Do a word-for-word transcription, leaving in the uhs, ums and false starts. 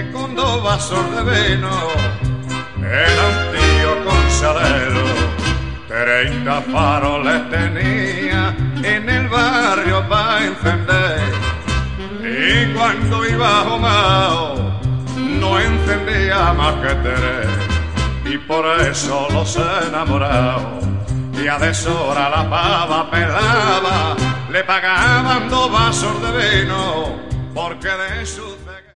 que con dos vasos de vino era un tío con salero. Treinta faroles tenía en el barrio para encender, y cuando iba Jomao no encendía más que tres, y por eso los enamorados y a deshora la pava pelaba, le pagaban dos vasos de vino porque de su